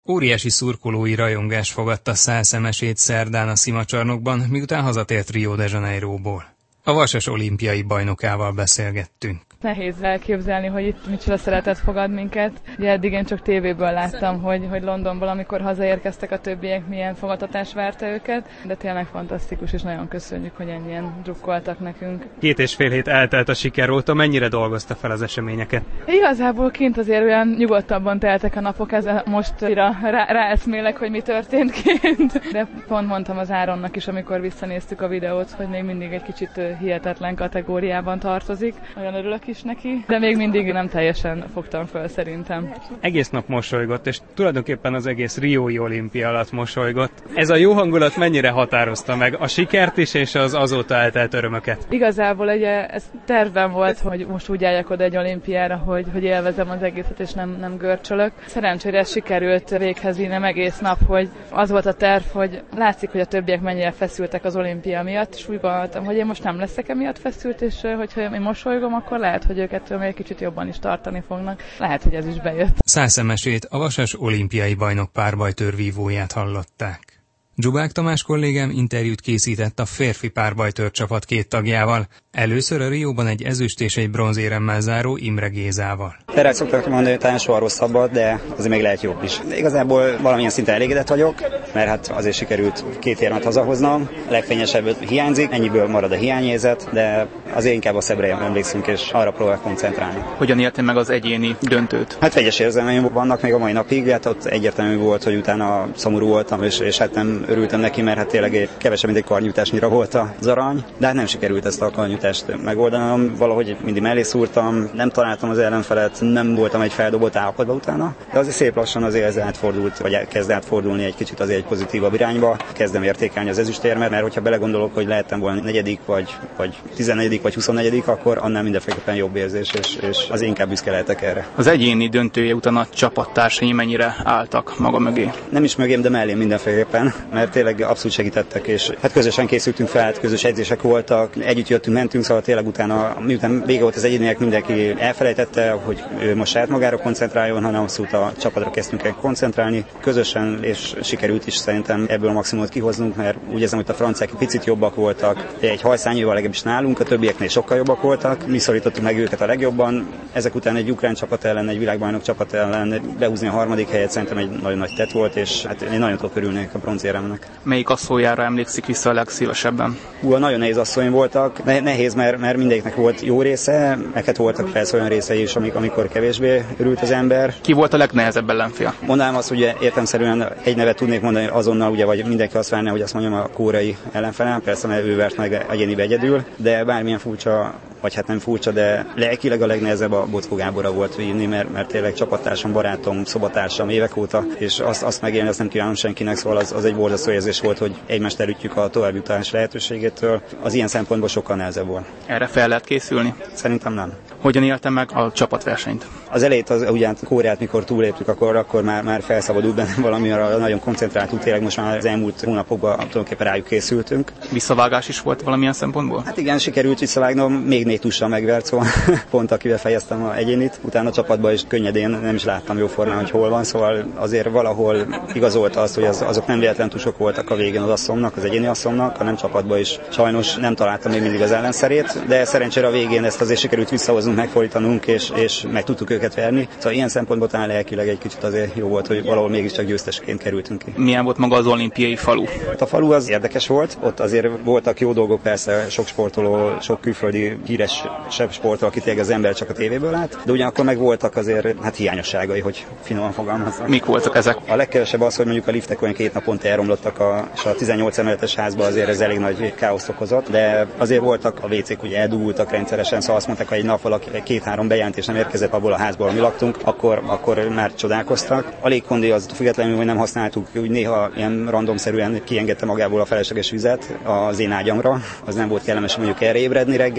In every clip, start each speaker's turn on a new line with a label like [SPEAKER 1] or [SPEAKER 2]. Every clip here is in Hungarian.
[SPEAKER 1] Óriási szurkolói rajongás fogadta Szál Szemesét szerdán a szimacsarnokban, miután hazatért Rio de Janeiróból. A Vasas olimpiai bajnokával beszélgettünk.
[SPEAKER 2] Nehéz elképzelni, hogy itt micsoda szeretet fogad minket. Ugye eddig én csak tévéből láttam, hogy Londonból, amikor hazaérkeztek a többiek, milyen fogadtatás várta őket, de tényleg fantasztikus, és nagyon köszönjük, hogy ennyien drukkoltak nekünk. 2,5 hét eltelt a siker óta, mennyire dolgozta fel az eseményeket? Igazából kint azért olyan nyugodtabban teltek a napok, ezzel most ráeszmélek, hogy mi történt kint. De pont mondtam az Áronnak is, amikor visszanéztük a videót, hogy még mindig egy kicsit hihetetlen kategóriában tartozik. Olyan örülök is neki, de még mindig nem teljesen fogtam föl szerintem. Egész nap mosolygott, és tulajdonképpen az egész Riói olimpia alatt mosolygott. Ez a jó hangulat mennyire határozta meg a sikert is, és az azóta eltelt örömöket? Igazából ugye ez tervben volt, hogy most úgy álljak oda egy olimpiára, hogy élvezem az egészet, és nem görcsölök. Szerencsére sikerült véghez vinnem egész nap, hogy az volt a terv, hogy látszik, hogy a többiek mennyire feszültek az olimpia miatt, és úgy gondoltam, hogy én most nem leszek emiatt feszült, és hogyha én mosolygom, akkor lehet, hogy őket még kicsit jobban is tartani fognak. Lehet, hogy ez is bejött. Szál Szemesét, a Vasas olimpiai bajnok párbajtőrvívóját hallották. Dzsubák Tamás kollégám interjút készített a férfi párbajtőr csapat 2 tagjával. Először a Rióban egy ezüst és egy bronzéremmel záró Imre Gézával.
[SPEAKER 3] Erre szoktak mondani, hogy talán soha rosszabbat, de azért még lehet jobb is. De igazából valamilyen szinten elégedett vagyok, mert hát azért sikerült 2 érmet hazahoznom. A legfényesebb hiányzik, ennyiből marad a hiányérzet, de azért inkább a szebbre emlékszünk, és arra próbálok koncentrálni.
[SPEAKER 4] Hogyan éltél meg az egyéni döntőt?
[SPEAKER 3] Hát vegyes érzelmeim vannak még a mai napig, hát ott egyértelmű volt, hogy utána szomorú voltam, és hát nem örültem neki, mert hát tényleg kevesebb, mint egy karnyújtásnyira volt az arany, de hát nem sikerült ezt a karnyújtást megoldanom. Valahogy mindig mellé szúrtam, nem találtam az ellenfelet, nem voltam egy feldobott állapotban utána, de azért szép lassan azért ez átfordult, vagy kezd átfordulni egy kicsit azért egy pozitívabb irányba. Kezdem értékelni az ezüstérmet, mert hogyha belegondolok, hogy lehettem volna 4. vagy 14. vagy 24., akkor annál mindenféleképpen jobb érzés, és az inkább büszke lehetek erre.
[SPEAKER 4] Az egyéni döntője után a csapattársai mennyire álltak maga mögé?
[SPEAKER 3] Nem is mögém, de mellém mindenféleképpen, mert tényleg abszolút segítettek, és hát közösen készültünk fel, közös edzések voltak, együtt jöttünk, mentünk, szóval tényleg utána, miután vége volt az egyéniek, mindenki elfelejtette, hogy ő most saját magára koncentráljon, hanem abszolút a csapatra kezdtünk el koncentrálni, közösen, és sikerült is szerintem ebből a maximumot kihoznunk, mert úgy érzem, hogy a franciák picit jobbak voltak, egy hajszányival legalábbis nálunk, a többieknél sokkal jobbak voltak, mi szorítottuk meg őket a legjobban, ezek után egy ukrán csapat ellen, egy világbajnok csapat ellen behúzni a 3. helyet szerintem egy nagyon nagy tett volt, és hát én nagyon tudok örülni a bronzéremnek.
[SPEAKER 4] Melyik asszonyára emlékszik vissza a legszívesebben?
[SPEAKER 3] Nagyon nehéz asszony voltak, nehéz, mert mindegyiknek volt jó része, meg hát voltak persze olyan részei is, amikor kevésbé örült az ember.
[SPEAKER 4] Ki volt a legnehezebb ellenfél?
[SPEAKER 3] Mondanám azt, hogy értelemszerűen egy nevet tudnék mondani azonnal, ugye, vagy mindenki azt várná, hogy azt mondjam a koreai ellenfelem, persze mert ő vert meg egyénibe egyedül, de bármilyen furcsa, vagy hát nem furcsa, de lelkileg a legnehezebb a Bockó Gáborra volt vinni, mert tényleg csapattársam, barátom, szobatársam évek óta, és azt megélni, azt nem kívánom senkinek, szóval az egy borzasztó érzés volt, hogy egymást elütjük a továbbjutás lehetőségétől. Az ilyen szempontból sokkal nehezebb volt.
[SPEAKER 4] Erre fel lehet készülni?
[SPEAKER 3] Szerintem nem.
[SPEAKER 4] Hogyan élte meg a csapatversenyt?
[SPEAKER 3] Az elejét, ugyan Koreát, mikor túléptük, akkor már felszabadult benne valami, arra nagyon koncentráltunk, tényleg most már az elmúlt hónapokban tulajdonképpen rájuk készültünk.
[SPEAKER 4] Visszavágás is volt valamilyen szempontból?
[SPEAKER 3] Hát igen, sikerült visszavágnom, még 4 tussal megvert, szóval pont akivel fejeztem a egyénit. Utána a csapatban is könnyedén nem is láttam jóformán, hogy hol van, szóval azért valahol igazolta azt, hogy azok nem véletlen tusok voltak a végén az asszomnak, az egyéni asszomnak, hanem csapatban is sajnos nem találtam még mindig az ellenszerét, de szerencsére a végén ezt azért sikerült visszahoznunk, megfordítanunk, és meg tudtuk őket verni. Szóval ilyen szempontból talán lelkileg egy kicsit azért jó volt, hogy valahol mégiscsak győztesként kerültünk ki.
[SPEAKER 4] Milyen volt maga az olimpiai falu?
[SPEAKER 3] Hát a falu az érdekes volt, ott azért voltak jó dolgok, persze sok sportoló, sok külföldi híresebb sportoló, aki tényleg az ember csak a tévéből lát, de ugyanakkor meg voltak azért hát hiányosságai, hogy finoman fogalmaznak.
[SPEAKER 4] Mik voltak ezek?
[SPEAKER 3] A legkevesebb az, hogy mondjuk a liftek olyan 2 naponta elromlottak, és a 18 emeletes házban azért ez elég nagy káoszt okozott, de azért voltak a WC-k, ugye eldugultak rendszeresen, szóval azt mondták, hogy egy nap valaki 2-3 bejelentés nem érkezett abból a házból, ahol mi laktunk, akkor már csodálkoztak. A légkondi az függetlenül, hogy nem használtuk, úgy néha ilyen randomszerűen kiengedte magából a felesleges vizet az én ágyamra. Az nem volt kellemes mondjuk erre ébredni reggel, utolsó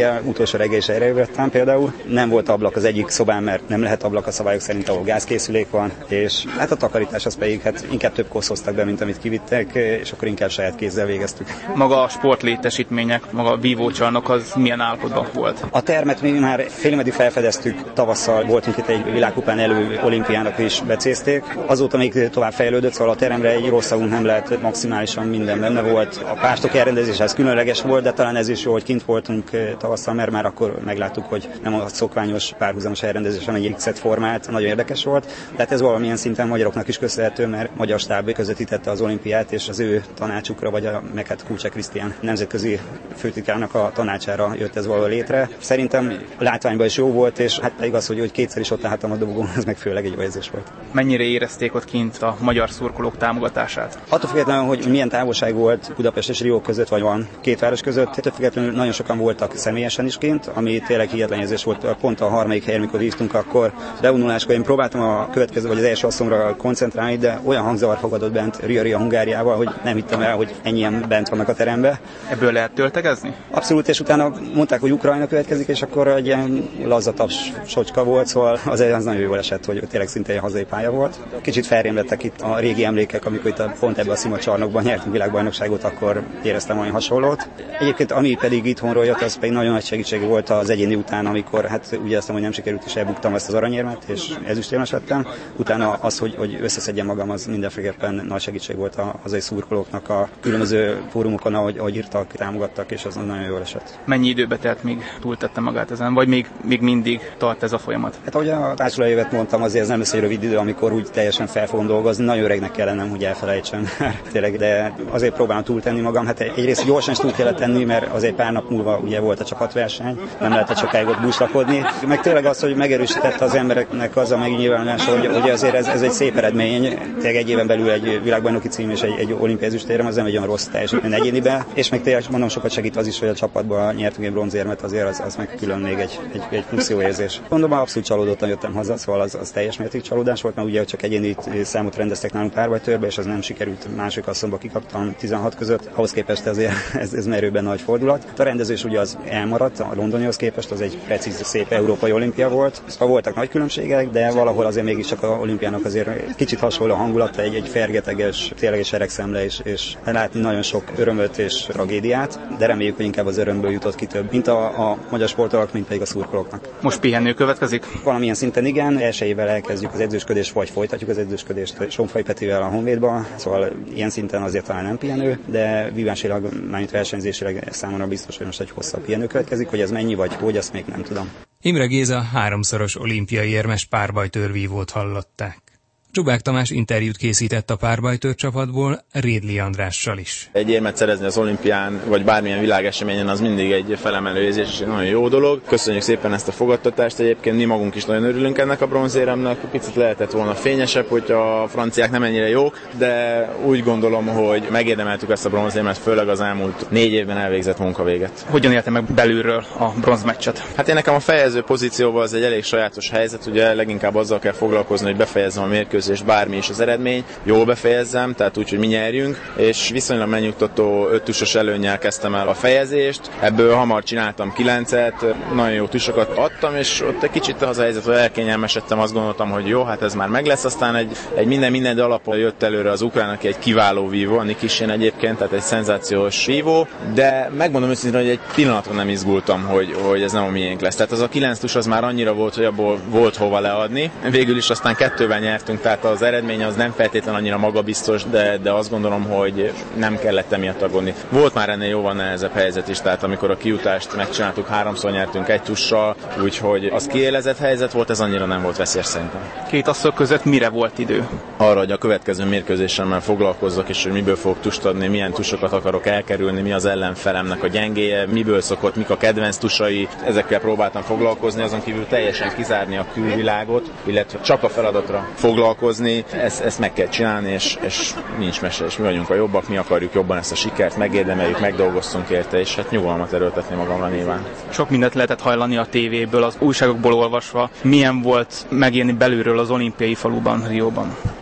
[SPEAKER 3] másnap reggel is erre ébredtem például. Nem volt ablak az egyik szobán, mert nem lehet ablak a szabályok szerint, ahol gázkészülék van, és hát a takarítás az pedig inkább több kosz hoztak be, mint amit kivittek, és akkor inkább saját kézzel végeztük.
[SPEAKER 4] Maga a sportlétesítmények, maga a vívócsarnok az milyen állapotban volt?
[SPEAKER 3] A termet még már félig felfedeztük, tavasszal voltunk itt egy világkupán elő olimpiának is becézték. Azóta még tovább fejlődött, szóval a teremre egy rosszavunk nem lehet, maximálisan minden benne volt. A pástok elrendezése ez különleges volt, de talán ez is jó, hogy kint voltunk tavasszal, mert már akkor megláttuk, hogy nem a szokványos párhuzamos elrendezés, hanem egy X-et formált, nagyon érdekes volt. Tehát ez valamilyen szinten magyaroknak is köszönhető, mert magyar stáb közvetítette az olimpiát, és az ő tanácsukra, vagy meg hát Kulcsák Krisztián nemzetközi főtitkárnak a tanácsára jött ez valahol létre. Szerintem a látványban is jó volt, és hát igaz, hogy kétszer is ott álltam a dobogón, ez meg főleg egy érzés volt.
[SPEAKER 4] Mennyire érezték ott kint a magyar szurkolók támogatását?
[SPEAKER 3] Attól függetlenül, hogy milyen távolság volt Budapest és Rio között, vagy van két város között, attól függetlenül nagyon sokan voltak személyesen is kint, ami tényleg hihetetlen érzés volt. Pont a harmadik helyen, amikor hívtunk, akkor bevonuláskor én próbáltam a következő vagy az első asszomra koncentrálni, de olyan hangzavar fogadott bent Ria Hungáriával, hogy nem hittem el, hogy ennyien bent vannak a terembe.
[SPEAKER 4] Ebből lehet töltegezni?
[SPEAKER 3] Abszolút, és utána mondták, hogy Ukrajna következik, és akkor egy ilyen lazzataps socska volt, szóval az nagyon jól esett, hogy tényleg szinte egy hazai pálya volt. Kicsit felrémlettek itt a régi emlékek, amikor itt pont ebben a szimacsarnokban nyertünk világbajnokságot, akkor éreztem olyan hasonlót. Egyébként ami pedig itthonról jött, az pedig nagyon nagy segítség volt az egyéni után, amikor hát úgy éreztem, hogy nem sikerült, és elbuktam ezt az aranyérmet, és ezüstérmes lettem. Utána az, hogy összeszedjem magam, az mindenféleképpen nagy segítség volt a hazai szurkolóknak a különböző fórumokon, ahogy írtak, támogattak, és az nagyon jól esett.
[SPEAKER 4] Mennyi időbe telt, míg túltette magát ezen, vagy még mindig tart ez a folyamat?
[SPEAKER 3] Hát ahogy a társulási évet mondtam, azért ez nem lesz egy rövid idő, amikor úgy teljesen fel fogom dolgozni. Nagyon öregnek kell lennem, hogy elfelejtsem tényleg, de azért próbálom túltenni magam. Hát egyrészt gyorsan is túl kellett tenni, mert azért pár nap múlva ugye volt a csapatverseny, nem lehetett sokáig ott búslakodni. Meg tényleg az, hogy megerősítette az embereknek az a megnyilvánulása, hogy azért ez egy szép eredmény. Tényleg egy éven belül egy világbajnoki cím és egy olimpiai ezüstérem, az nem egy olyan rossz teljesítmény egyéniben, és meg tényleg mondom, sokat segít az is, hogy a csapatban nyertünk egy bronzérmet, azért az meg külön még egy plusz jó érzés. Mondom, abszolút csalódottan jöttem haza, szóval az teljes mértékű csalódás volt, mert ugye csak egyéni számot rendeztek nálunk párbajtőrbe, és az nem sikerült, másik asszonyba kikaptam 16 között, ahhoz képest azért ez merőben nagy fordulat. A rendezés ugye az elmaradt, a londonihoz képest az egy precíz, szép európai olimpia volt. Szóval voltak nagy különbségek, de valahol azért mégiscsak az olimpiának azért kicsit hasonló a hangulata, egy fergeteges, tényleges eregszemle, és látni nagyon sok örömöt és tragédiát, de reméljük, hogy inkább az örömből jutott ki több, mint a magyar sportolók, mint pedig a szurkolóknak.
[SPEAKER 4] Most pihenő következik?
[SPEAKER 3] Valamilyen szinten igen, elsőjével elkezdjük az edzősködést, vagy folytatjuk az edzősködést Somfai Petivel a Honvédba, szóval ilyen szinten azért talán nem pihenő, de vívásilag, mármint versenyzésileg számomra biztos, hogy most egy hosszabb pihenő következik, hogy ez mennyi vagy hogy, azt még nem tudom.
[SPEAKER 1] Imre Géza 3-szoros olimpiai érmes párbajtőrvívót hallották. Zsubák Tamás interjút készített a párbajtőr csapatból Rédli Andrással is.
[SPEAKER 5] Egy érmet szerezni az olimpián, vagy bármilyen világeseményen az mindig egy felemelő érzés, és egy nagyon jó dolog. Köszönjük szépen ezt a fogadtatást, egyébként mi magunk is nagyon örülünk ennek a bronzéremnek. Picit lehetett volna fényesebb, hogy a franciák nem ennyire jók, de úgy gondolom, hogy megérdemeltük ezt a bronzérmet, főleg az elmúlt 4 évben elvégzett munka véget.
[SPEAKER 4] Hogyan élte meg belülről a bronzmeccset?
[SPEAKER 5] Hát én nekem a fejező pozícióban az egy elég sajátos helyzet, ugye leginkább azzal kell foglalkozni, hogy befejezzem a mérkőzést, bármi is az eredmény, jól befejezzem, tehát úgy, hogy mi nyerjünk, és viszonylag megnyugtató 5 tusos előnnyel kezdtem el a fejezést, ebből hamar csináltam 9-et, nagyon jó tusokat adtam, és ott egy kicsit az a helyzet, hogy elkényelmesedtem, azt gondoltam, hogy jó, hát ez már meg lesz, aztán egy minden alapon jött előre az ukrán, aki egy kiváló vívó, a Nikishin egyébként, tehát egy szenzációs vívó, de megmondom őszintén, hogy egy pillanatra nem izgultam, hogy ez nem a miénk lesz. Tehát az a 9 tus az már annyira volt, hogy abból volt hova leadni. Végül is aztán 2-vel nyertünk, tehát az eredmény az nem feltétlen annyira magabiztos, de azt gondolom, hogy nem kellett emiatt aggódni. Volt már ennél jóval nehezebb helyzet is, tehát amikor a kijutást megcsináltuk, 3-szor nyertünk 1 tussal, úgyhogy az kiélezett helyzet volt, ez annyira nem volt veszélyes szerintem.
[SPEAKER 4] Két asszok között mire volt idő?
[SPEAKER 5] Arra, hogy a következő mérkőzésemmel foglalkozzak, és hogy miből fogok tust adni, milyen tusokat akarok elkerülni, mi az ellenfelemnek a gyengéje, miből szokott, mik a kedvenc tusai, ezekkel próbáltam foglalkozni, azon kívül teljesen kizárni a külvilágot, illetve csak a feladatra foglalkozni, ezt meg kell csinálni, és nincs mese, és mi vagyunk a jobbak, mi akarjuk jobban ezt a sikert, megérdemeljük, megdolgoztunk érte, és hát nyugalmat erőltetni magamra nyilván.
[SPEAKER 4] Sok mindent lehetett hallani a tévéből, az újságokból olvasva. Milyen volt megélni belülről az olimpiai faluban, Rióban?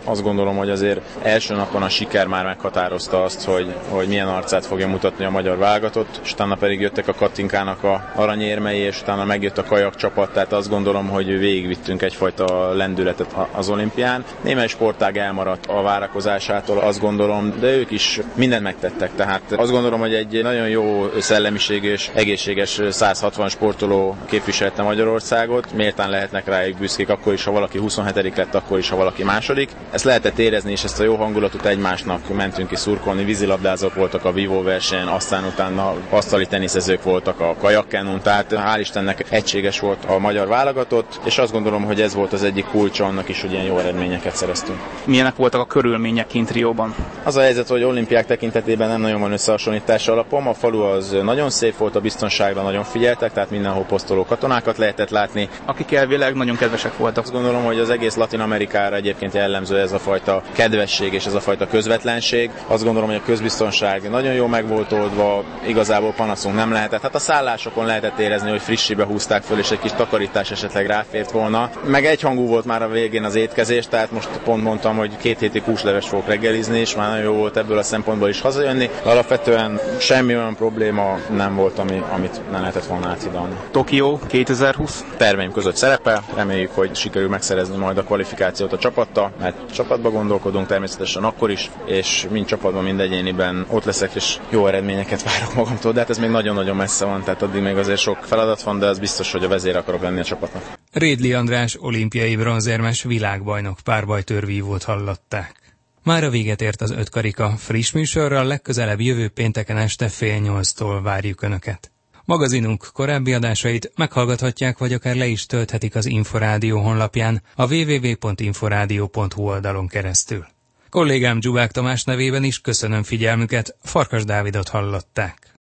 [SPEAKER 5] azt gondolom, hogy azért első napon a siker már meghatározta azt, hogy milyen arcát fogja mutatni a magyar válogatott, és utána pedig jöttek a Katinkának a aranyérmei, és utána megjött a kajak csapat, tehát azt gondolom, hogy végigvittünk egyfajta lendületet az olimpián. Némely sportág elmaradt a várakozásától, azt gondolom, de ők is mindent megtettek, tehát azt gondolom, hogy egy nagyon jó szellemiségű és egészséges 160 sportoló képviselte Magyarországot, méltán lehetnek rájuk büszkék, akkor is, ha valaki 27. lett, akkor is, ha valaki második. Ezt lehetett érezni, és ezt a jó hangulatot egymásnak mentünk ki szurkolni, vízilabdázók voltak a vívó versenyen, aztán utána asztali teniszezők voltak a kajakkenun, tehát hál' Istennek egységes volt a magyar válogatott, és azt gondolom, hogy ez volt az egyik kulcsa annak is, hogy ilyen jó eredményeket szereztünk.
[SPEAKER 4] Milyenek voltak a körülmények kint Rióban?
[SPEAKER 5] Az a helyzet, hogy olimpiák tekintetében nem nagyon van összehasonlítás alapom. A falu az nagyon szép volt, a biztonságra nagyon figyeltek, tehát mindenhol posztoló katonákat lehetett látni.
[SPEAKER 4] Akik elvileg nagyon kedvesek voltak.
[SPEAKER 5] Azt gondolom, hogy az egész Latin-Amerikára egyébként jellemző ez a fajta kedvesség és ez a fajta közvetlenség. Azt gondolom, hogy a közbiztonság nagyon jól meg volt oldva, igazából panaszunk nem lehetett. Hát a szállásokon lehetett érezni, hogy frissibe húzták föl, és egy kis takarítás esetleg ráfért volna. Meg egyhangú volt már a végén az étkezés, tehát most pont mondtam, hogy 2 hétig húsleves fogok reggelizni, és már nagyon jó volt ebből a szempontból is hazajönni. Alapvetően semmi olyan probléma nem volt, amit nem lehetett volna áthidalni.
[SPEAKER 4] Tokió 2020?
[SPEAKER 5] Terveim között szerepel, reméljük, hogy sikerül megszerezni majd a kvalifikációt a csapattal, mert csapatba gondolkodunk természetesen akkor is, és mind csapatban, mind egyéniben ott leszek, és jó eredményeket várok magamtól, de hát ez még nagyon-nagyon messze van, tehát addig még azért sok feladat van, de az biztos, hogy a vezér akarok lenni a csapatnak.
[SPEAKER 1] Rédli András olimpiai bronzérmes világbajnok párbajtőrvívót hallották. Mára véget ért az 5 karika, friss műsorral legközelebb jövő pénteken este 7:30-tól várjuk Önöket. Magazinunk korábbi adásait meghallgathatják, vagy akár le is tölthetik az Inforádió honlapján, a www.inforadio.hu oldalon keresztül. Kollégám Dzsuvák Tamás nevében is köszönöm figyelmüket, Farkas Dávidot hallották.